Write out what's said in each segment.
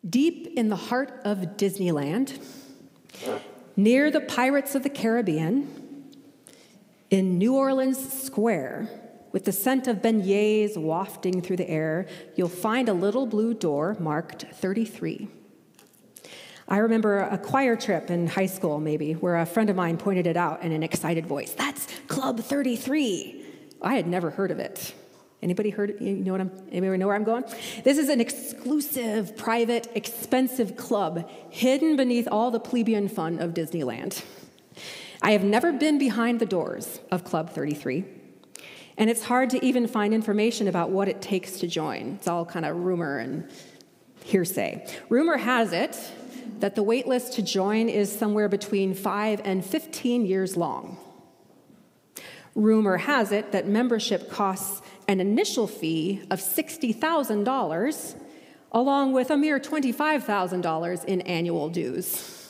Deep in the heart of Disneyland, near the Pirates of the Caribbean, in New Orleans Square, with the scent of beignets wafting through the air, you'll find a little blue door marked 33. I remember a choir trip in high school, maybe, where a friend of mine pointed it out in an excited voice. That's Club 33. I had never heard of it. Anybody heard it? Anybody know where I'm going? This is an exclusive, private, expensive club hidden beneath all the plebeian fun of Disneyland. I have never been behind the doors of Club 33, and it's hard to even find information about what it takes to join. It's all kind of rumor and hearsay. Rumor has it that the wait list to join is somewhere between 5 and 15 years long. Rumor has it that membership costs an initial fee of $60,000, along with a mere $25,000 in annual dues.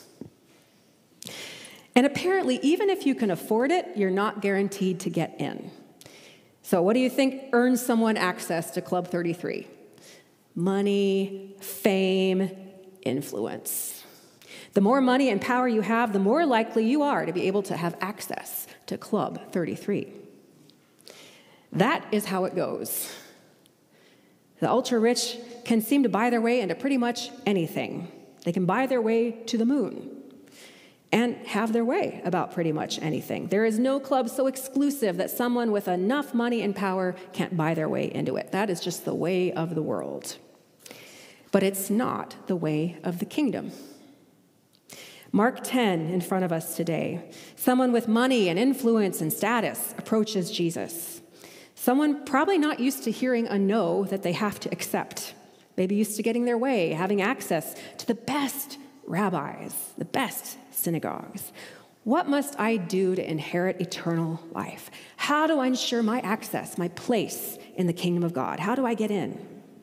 And apparently, even if you can afford it, you're not guaranteed to get in. So what do you think earns someone access to Club 33? Money, fame, influence. The more money and power you have, the more likely you are to be able to have access to Club 33. That is how it goes. The ultra-rich can seem to buy their way into pretty much anything. They can buy their way to the moon and have their way about pretty much anything. There is no club so exclusive that someone with enough money and power can't buy their way into it. That is just the way of the world. But it's not the way of the kingdom. Mark 10 in front of us today. Someone with money and influence and status approaches Jesus. Someone probably not used to hearing a no that they have to accept. Maybe used to getting their way, having access to the best rabbis, the best synagogues. What must I do to inherit eternal life? How do I ensure my access, my place in the kingdom of God? How do I get in?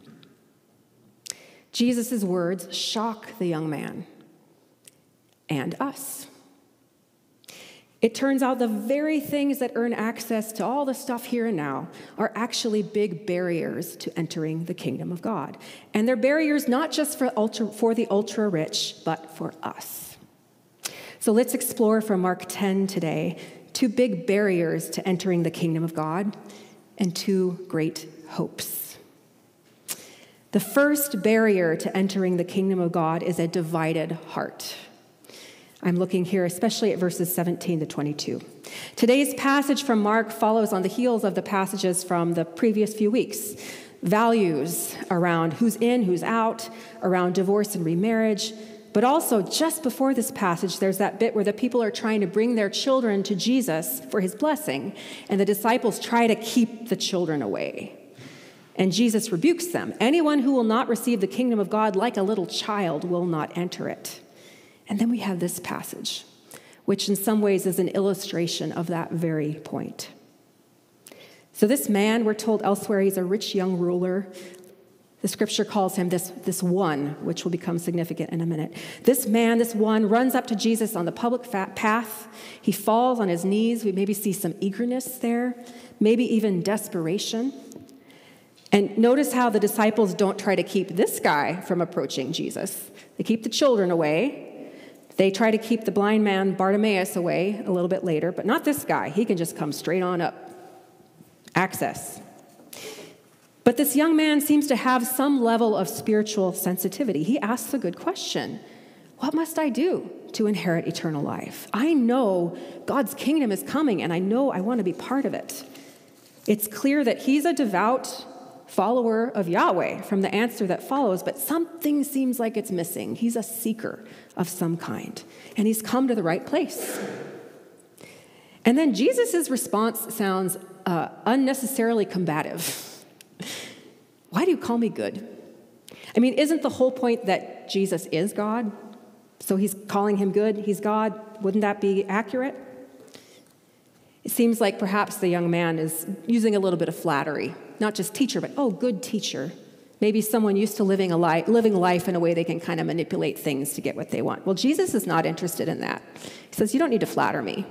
Jesus' words shock the young man and us. It turns out the very things that earn access to all the stuff here and now are actually big barriers to entering the kingdom of God. And they're barriers not just for the ultra-rich, but for us. So let's explore from Mark 10 today 2 big barriers to entering the kingdom of God and 2 great hopes. The first barrier to entering the kingdom of God is a divided heart. I'm looking here especially at verses 17 to 22. Today's passage from Mark follows on the heels of the passages from the previous few weeks. Values around who's in, who's out, around divorce and remarriage. But also, just before this passage, there's that bit where the people are trying to bring their children to Jesus for his blessing, and the disciples try to keep the children away. And Jesus rebukes them. Anyone who will not receive the kingdom of God like a little child will not enter it. And then we have this passage, which in some ways is an illustration of that very point. So this man, we're told elsewhere, he's a rich young ruler. The scripture calls him this one, which will become significant in a minute. This man, this one, runs up to Jesus on the public path. He falls on his knees. We maybe see some eagerness there, maybe even desperation. And notice how the disciples don't try to keep this guy from approaching Jesus. They keep the children away. They try to keep the blind man Bartimaeus away a little bit later, but not this guy. He can just come straight on up. Access. But this young man seems to have some level of spiritual sensitivity. He asks a good question. What must I do to inherit eternal life? I know God's kingdom is coming, and I know I want to be part of it. It's clear that he's a devout follower of Yahweh from the answer that follows, but something seems like it's missing. He's a seeker of some kind, and he's come to the right place. And then Jesus' response sounds unnecessarily combative. Why do you call me good? I mean, isn't the whole point that Jesus is God? So he's calling him good, he's God. Wouldn't that be accurate? It seems like perhaps the young man is using a little bit of flattery. Not just teacher, but, oh, good teacher. Maybe someone used to living life in a way they can kind of manipulate things to get what they want. Well, Jesus is not interested in that. He says, you don't need to flatter me.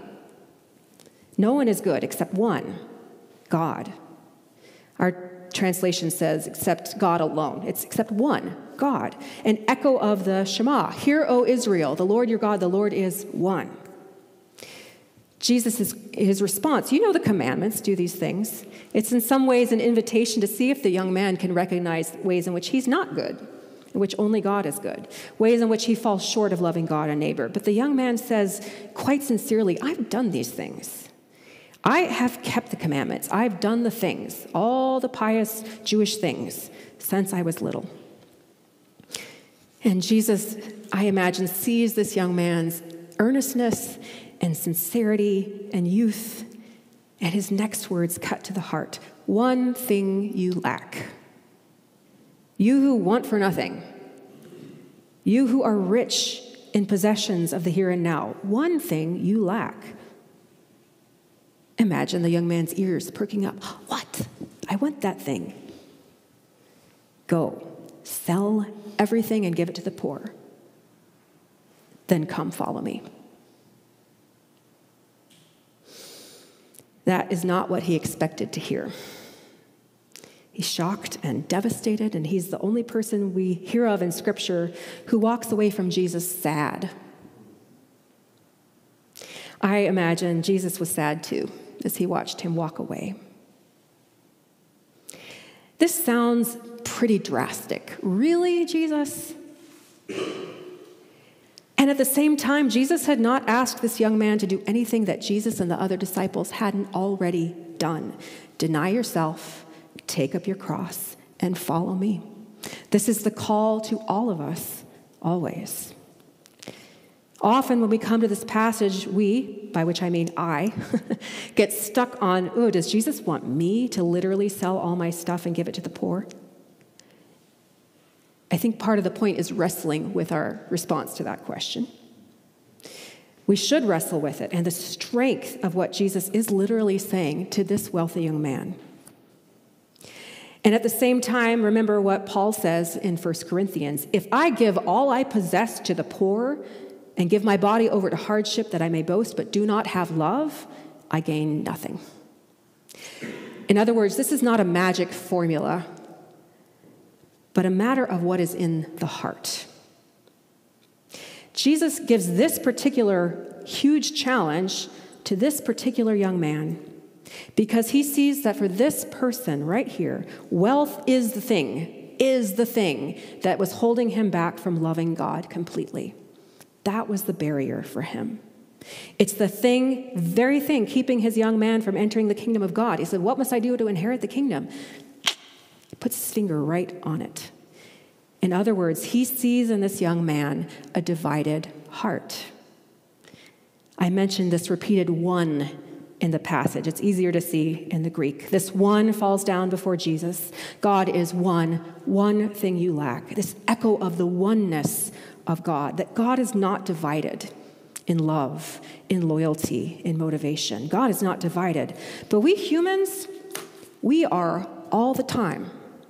No one is good except one, God. Our translation says, except God alone. It's except one, God, an echo of the Shema. Hear, O Israel, the Lord your God, the Lord is one. Jesus, his response, you know the commandments, do these things. It's in some ways an invitation to see if the young man can recognize ways in which he's not good, in which only God is good, ways in which he falls short of loving God and neighbor. But the young man says, quite sincerely, I've done these things. I have kept the commandments. I've done the things, all the pious Jewish things, since I was little. And Jesus, I imagine, sees this young man's earnestness and sincerity and youth, and his next words cut to the heart. One thing you lack. You who want for nothing. You who are rich in possessions of the here and now. One thing you lack. Imagine the young man's ears perking up. What? I want that thing. Go, sell everything and give it to the poor. Then come follow me. That is not what he expected to hear. He's shocked and devastated, and he's the only person we hear of in Scripture who walks away from Jesus sad. I imagine Jesus was sad too as he watched him walk away. This sounds pretty drastic. Really, Jesus? And at the same time, Jesus had not asked this young man to do anything that Jesus and the other disciples hadn't already done. Deny yourself, take up your cross, and follow me. This is the call to all of us, always. Often when we come to this passage, we, by which I mean I, get stuck on, oh, does Jesus want me to literally sell all my stuff and give it to the poor? I think part of the point is wrestling with our response to that question. We should wrestle with it and the strength of what Jesus is literally saying to this wealthy young man. And at the same time, remember what Paul says in 1 Corinthians, if I give all I possess to the poor and give my body over to hardship that I may boast, but do not have love, I gain nothing. In other words, this is not a magic formula, but a matter of what is in the heart. Jesus gives this particular huge challenge to this particular young man because he sees that for this person right here, wealth is the thing that was holding him back from loving God completely. That was the barrier for him. It's the very thing, keeping his young man from entering the kingdom of God. He said, what must I do to inherit the kingdom? He puts his finger right on it. In other words, he sees in this young man a divided heart. I mentioned this repeated one in the passage. It's easier to see in the Greek. This one falls down before Jesus. God is one thing you lack. This echo of the oneness of God, that God is not divided in love, in loyalty, in motivation. God is not divided. But we humans, we are all the time.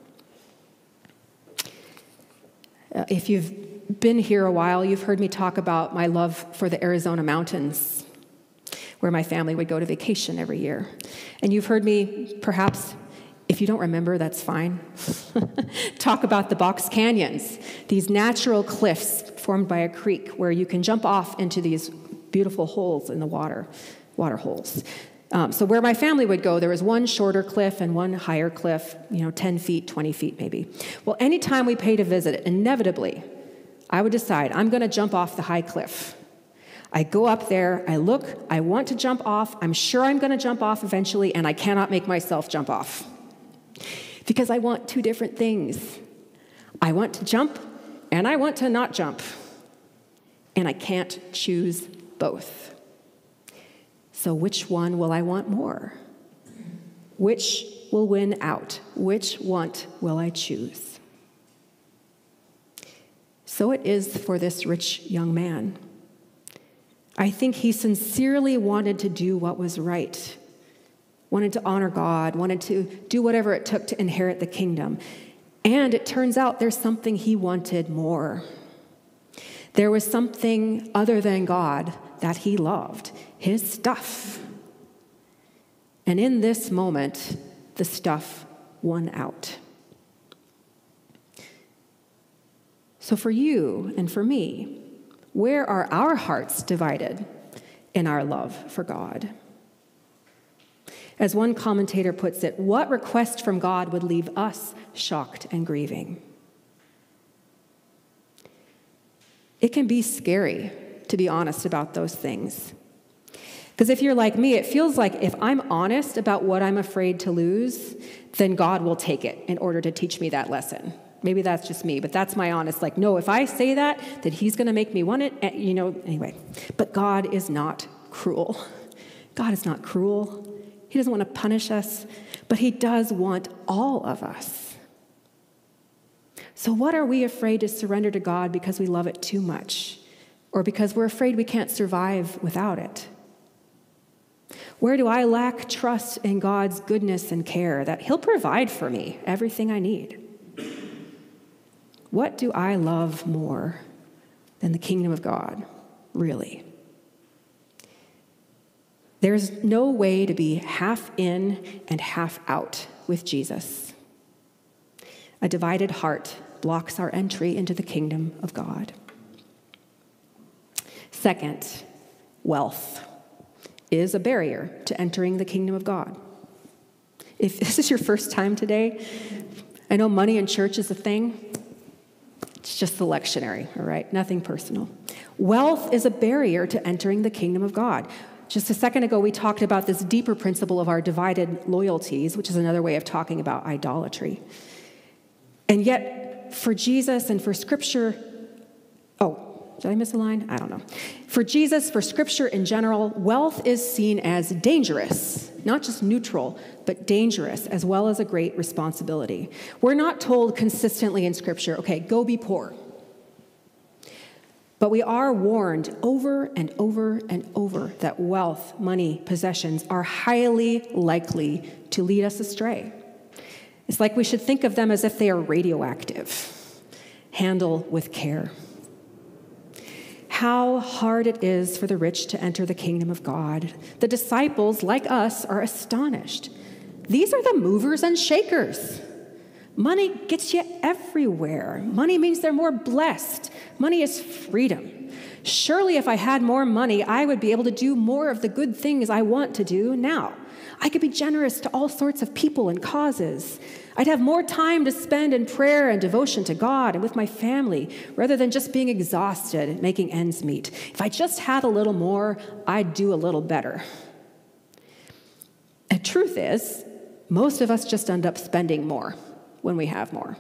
If you've been here a while, you've heard me talk about my love for the Arizona mountains, where my family would go to vacation every year. And you've heard me, perhaps, if you don't remember, that's fine, talk about the Box Canyons, these natural cliffs formed by a creek where you can jump off into these beautiful holes in the water holes. So where my family would go, there was one shorter cliff and one higher cliff, 10 feet, 20 feet maybe. Well, anytime we paid a visit, inevitably, I would decide, I'm going to jump off the high cliff. I go up there, I look, I want to jump off, I'm sure I'm going to jump off eventually, and I cannot make myself jump off. Because I want two different things. I want to jump, and I want to not jump. And I can't choose both. So which one will I want more? Which will win out? Which want will I choose? So it is for this rich young man. I think he sincerely wanted to do what was right, wanted to honor God, wanted to do whatever it took to inherit the kingdom. And it turns out there's something he wanted more. There was something other than God that he loved, his stuff. And in this moment, the stuff won out. So for you and for me, where are our hearts divided in our love for God? As one commentator puts it, what request from God would leave us shocked and grieving? It can be scary to be honest about those things. Because if you're like me, it feels like if I'm honest about what I'm afraid to lose, then God will take it in order to teach me that lesson. Maybe that's just me, but that's my honest, like, no, if I say that he's going to make me want it, anyway. But God is not cruel. God is not cruel. He doesn't want to punish us, but he does want all of us. So what are we afraid to surrender to God because we love it too much, or because we're afraid we can't survive without it? Where do I lack trust in God's goodness and care, that he'll provide for me everything I need? What do I love more than the kingdom of God, really? There's no way to be half in and half out with Jesus. A divided heart blocks our entry into the kingdom of God. Second, wealth is a barrier to entering the kingdom of God. If this is your first time today, I know money in church is a thing. It's just the lectionary, all right? Nothing personal. Wealth is a barrier to entering the kingdom of God. Just a second ago, we talked about this deeper principle of our divided loyalties, which is another way of talking about idolatry. And yet, for Jesus and for Scripture, did I miss a line? I don't know. For Jesus, for Scripture in general, wealth is seen as dangerous, not just neutral, but dangerous, as well as a great responsibility. We're not told consistently in Scripture, okay, go be poor. But we are warned over and over and over that wealth, money, possessions are highly likely to lead us astray. It's like we should think of them as if they are radioactive. Handle with care. How hard it is for the rich to enter the kingdom of God. The disciples, like us, are astonished. These are the movers and shakers. Money gets you everywhere. Money means they're more blessed. Money is freedom. Surely if I had more money, I would be able to do more of the good things I want to do now. I could be generous to all sorts of people and causes. I'd have more time to spend in prayer and devotion to God and with my family, rather than just being exhausted and making ends meet. If I just had a little more, I'd do a little better. The truth is, most of us just end up spending more when we have more.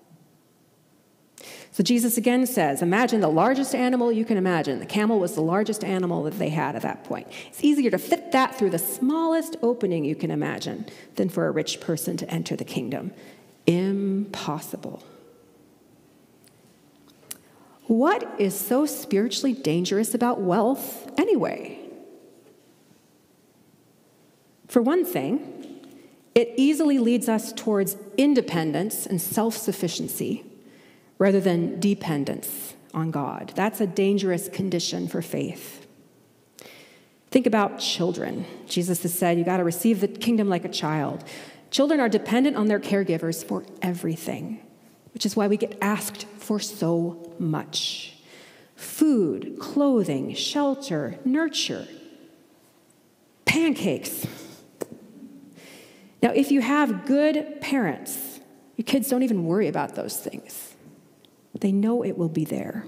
So Jesus again says, imagine the largest animal you can imagine. The camel was the largest animal that they had at that point. It's easier to fit that through the smallest opening you can imagine than for a rich person to enter the kingdom. Impossible. What is so spiritually dangerous about wealth anyway? For one thing, it easily leads us towards independence and self-sufficiency, rather than dependence on God. That's a dangerous condition for faith. Think about children. Jesus has said, you got to receive the kingdom like a child. Children are dependent on their caregivers for everything, which is why we get asked for so much. Food, clothing, shelter, nurture, pancakes. Now, if you have good parents, your kids don't even worry about those things. They know it will be there.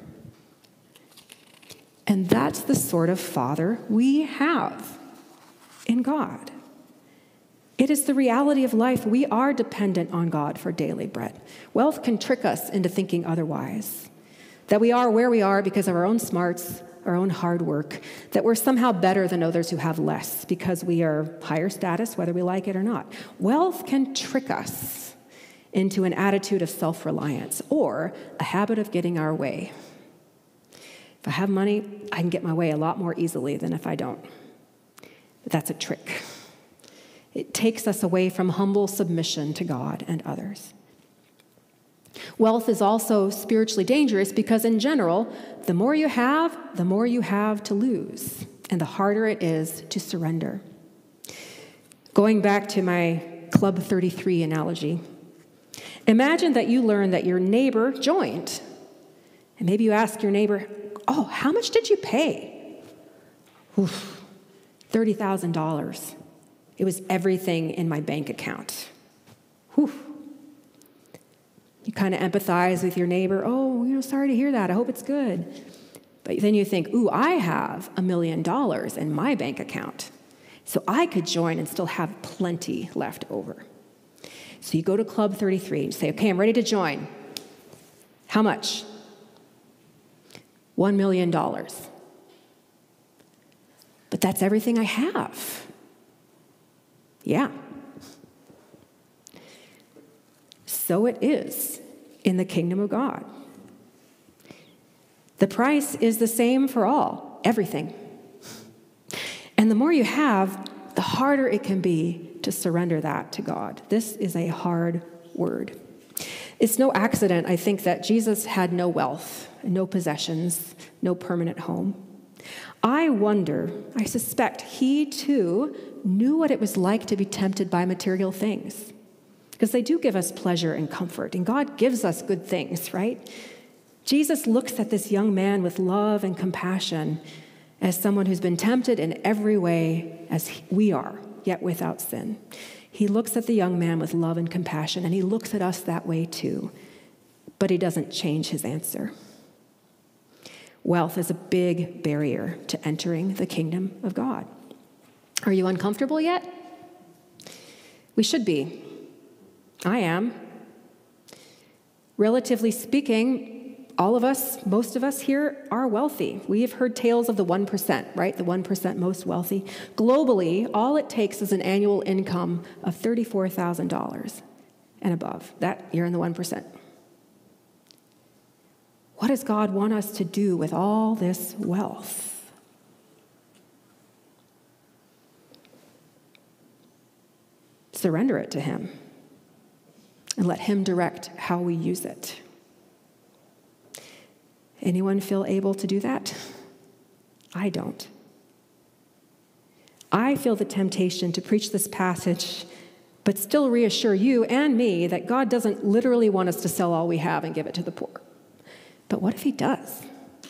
And that's the sort of father we have in God. It is the reality of life. We are dependent on God for daily bread. Wealth can trick us into thinking otherwise, that we are where we are because of our own smarts, our own hard work, that we're somehow better than others who have less because we are higher status, whether we like it or not. Wealth can trick us into an attitude of self-reliance or a habit of getting our way. If I have money, I can get my way a lot more easily than if I don't. But that's a trick. It takes us away from humble submission to God and others. Wealth is also spiritually dangerous because, in general, the more you have to lose, and the harder it is to surrender. Going back to my Club 33 analogy, imagine that you learn that your neighbor joined And maybe you ask your neighbor, oh, how much did you pay? Oof, $30,000. It was everything in my bank account. Whew. You kind of empathize with your neighbor. Oh, sorry to hear that. I hope it's good. But then you think, ooh, I have $1 million in my bank account. So I could join and still have plenty left over. So you go to Club 33 and say, okay, I'm ready to join. How much? $1 million. But that's everything I have. Yeah. So it is in the kingdom of God. The price is the same for all, everything. And the more you have, the harder it can be to surrender that to God. This is a hard word. It's no accident, I think, that Jesus had no wealth, no possessions, no permanent home. I suspect he too knew what it was like to be tempted by material things, because they do give us pleasure and comfort, and God gives us good things, right? Jesus looks at this young man with love and compassion as someone who's been tempted in every way as we are, yet without sin. He looks at the young man with love and compassion, and he looks at us that way too, but he doesn't change his answer. Wealth is a big barrier to entering the kingdom of God. Are you uncomfortable yet? We should be. I am. Relatively speaking, all of us, most of us here are wealthy. We have heard tales of the 1%, right? The 1% most wealthy. Globally, all it takes is an annual income of $34,000 and above. That you're in the 1%. What does God want us to do with all this wealth? Surrender it to him and let him direct how we use it. Anyone feel able to do that? I don't. I feel the temptation to preach this passage, but still reassure you and me that God doesn't literally want us to sell all we have and give it to the poor. But what if he does?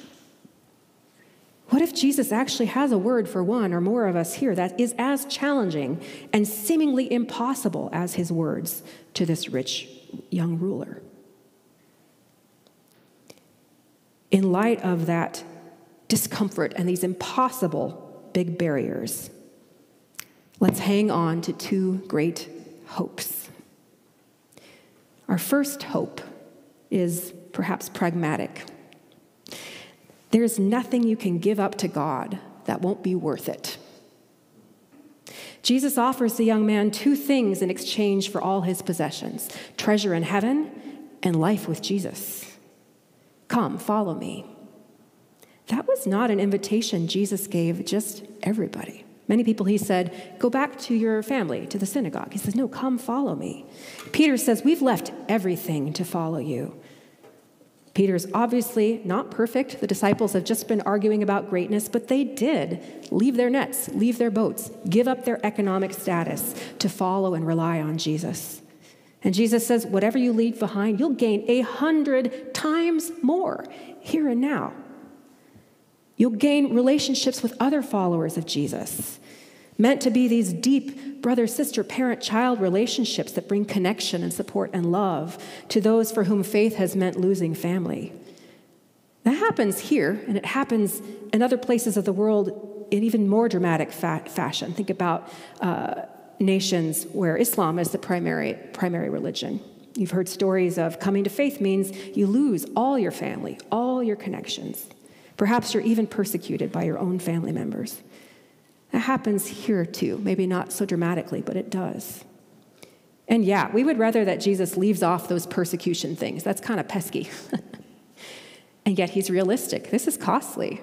What if Jesus actually has a word for one or more of us here that is as challenging and seemingly impossible as his words to this rich young ruler? In light of that discomfort and these impossible big barriers, let's hang on to two great hopes. Our first hope is perhaps pragmatic. There's nothing you can give up to God that won't be worth it. Jesus offers the young man two things in exchange for all his possessions: treasure in heaven and life with Jesus. Come, follow me. That was not an invitation Jesus gave just everybody. Many people, he said, go back to your family, to the synagogue. He says, no, come follow me. Peter says, we've left everything to follow you. Peter's obviously not perfect. The disciples have just been arguing about greatness, but they did leave their nets, leave their boats, give up their economic status to follow and rely on Jesus. And Jesus says, whatever you leave behind, you'll gain 100 times more here and now. You'll gain relationships with other followers of Jesus, meant to be these deep brother, sister, parent, child relationships that bring connection and support and love to those for whom faith has meant losing family. That happens here, and it happens in other places of the world in even more dramatic fashion. Think about nations where Islam is the primary religion. You've heard stories of coming to faith means you lose all your family, all your connections. Perhaps you're even persecuted by your own family members. That happens here too, maybe not so dramatically, but it does. And yeah, we would rather that Jesus leaves off those persecution things. That's kind of pesky. And yet he's realistic. This is costly.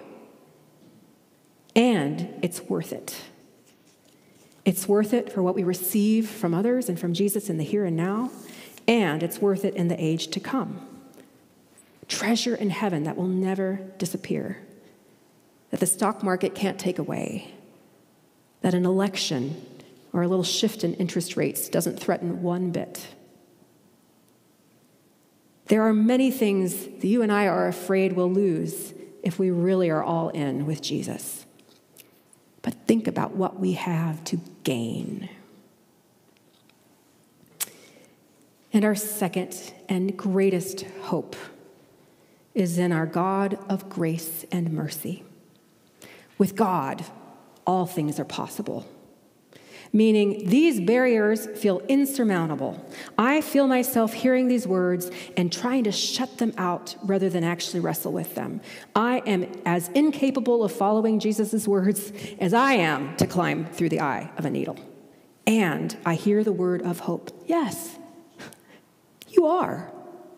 And it's worth it. It's worth it for what we receive from others and from Jesus in the here and now, and it's worth it in the age to come. Treasure in heaven that will never disappear, that the stock market can't take away, that an election or a little shift in interest rates doesn't threaten one bit. There are many things that you and I are afraid we'll lose if we really are all in with Jesus. But think about what we have to gain. And our second and greatest hope is in our God of grace and mercy. With God, all things are possible. Meaning these barriers feel insurmountable. I feel myself hearing these words and trying to shut them out rather than actually wrestle with them. I am as incapable of following Jesus' words as I am to climb through the eye of a needle. And I hear the word of hope. Yes, you are.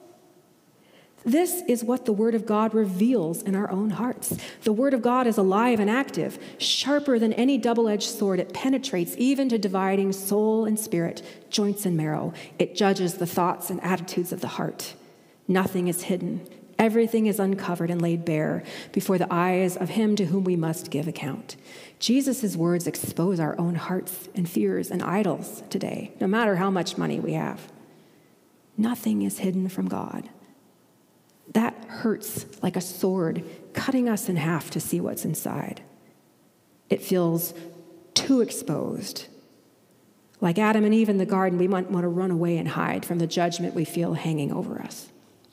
This is what the Word of God reveals in our own hearts. The Word of God is alive and active, sharper than any double-edged sword. It penetrates even to dividing soul and spirit, joints and marrow. It judges the thoughts and attitudes of the heart. Nothing is hidden. Everything is uncovered and laid bare before the eyes of him to whom we must give account. Jesus' words expose our own hearts and fears and idols today, no matter how much money we have. Nothing is hidden from God. That hurts like a sword, cutting us in half to see what's inside. It feels too exposed. Like Adam and Eve in the garden, we might want to run away and hide from the judgment we feel hanging over us.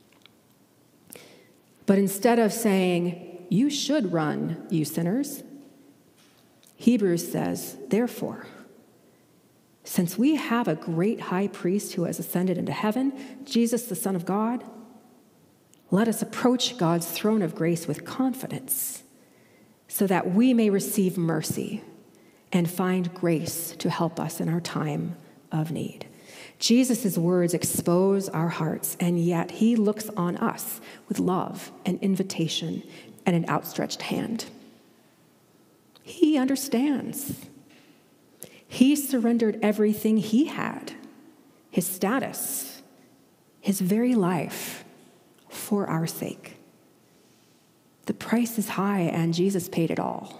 But instead of saying, "You should run, you sinners," Hebrews says, "Therefore, since we have a great high priest who has ascended into heaven, Jesus, the Son of God, let us approach God's throne of grace with confidence so that we may receive mercy and find grace to help us in our time of need." Jesus' words expose our hearts, and yet he looks on us with love and invitation and an outstretched hand. He understands. He surrendered everything he had, his status, his very life, for our sake. The price is high, and Jesus paid it all.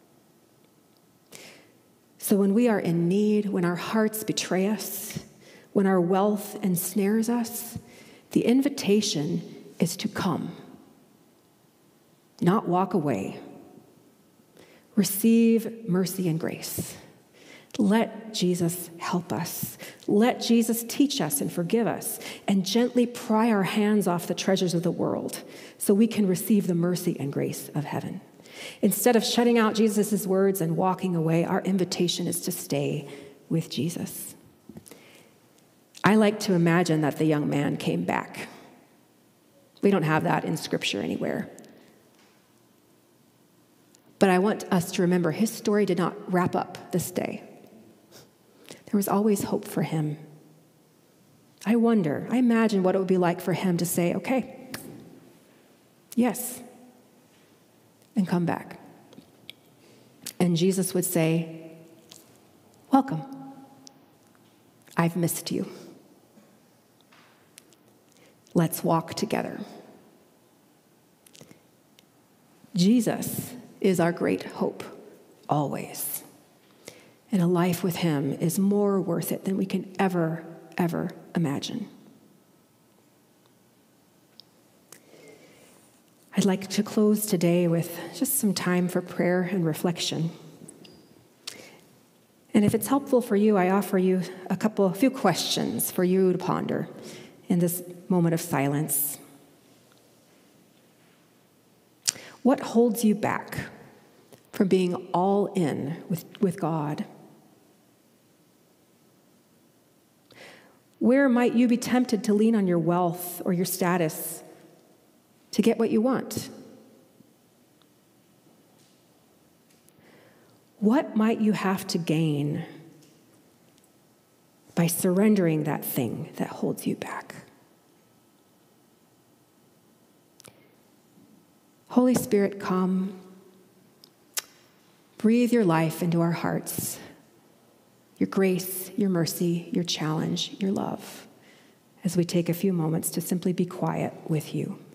So when we are in need, when our hearts betray us, when our wealth ensnares us, the invitation is to come, not walk away. Receive mercy and grace. Let Jesus help us. Let Jesus teach us and forgive us, and gently pry our hands off the treasures of the world so we can receive the mercy and grace of heaven. Instead of shutting out Jesus' words and walking away, our invitation is to stay with Jesus. I like to imagine that the young man came back. We don't have that in Scripture anywhere. But I want us to remember his story did not wrap up this day. There was always hope for him. I imagine what it would be like for him to say, "Okay, yes," and come back. And Jesus would say, "Welcome. I've missed you. Let's walk together." Jesus is our great hope, always. And a life with him is more worth it than we can ever imagine. I'd like to close today with just some time for prayer and reflection. And if it's helpful for you, I offer you a few questions for you to ponder in this moment of silence. What holds you back from being all in with God? Where might you be tempted to lean on your wealth or your status to get what you want? What might you have to gain by surrendering that thing that holds you back? Holy Spirit, come. Breathe your life into our hearts. Your grace, your mercy, your challenge, your love, as we take a few moments to simply be quiet with you.